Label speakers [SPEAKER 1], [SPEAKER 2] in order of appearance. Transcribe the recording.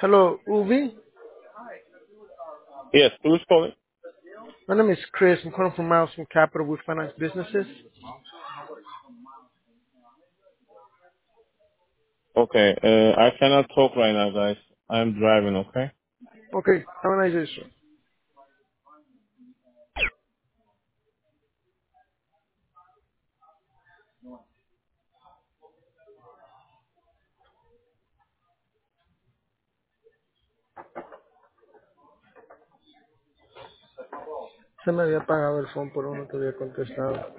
[SPEAKER 1] Hello, Uvi.
[SPEAKER 2] Yes, who's calling?
[SPEAKER 1] My name is Chris. I'm calling from Milestone Capital with Finance Businesses.
[SPEAKER 2] Okay, I cannot talk right now, guys. I'm driving, okay?
[SPEAKER 1] Okay, have a nice day, sir. Se me había apagado el phone, por uno te había contestado.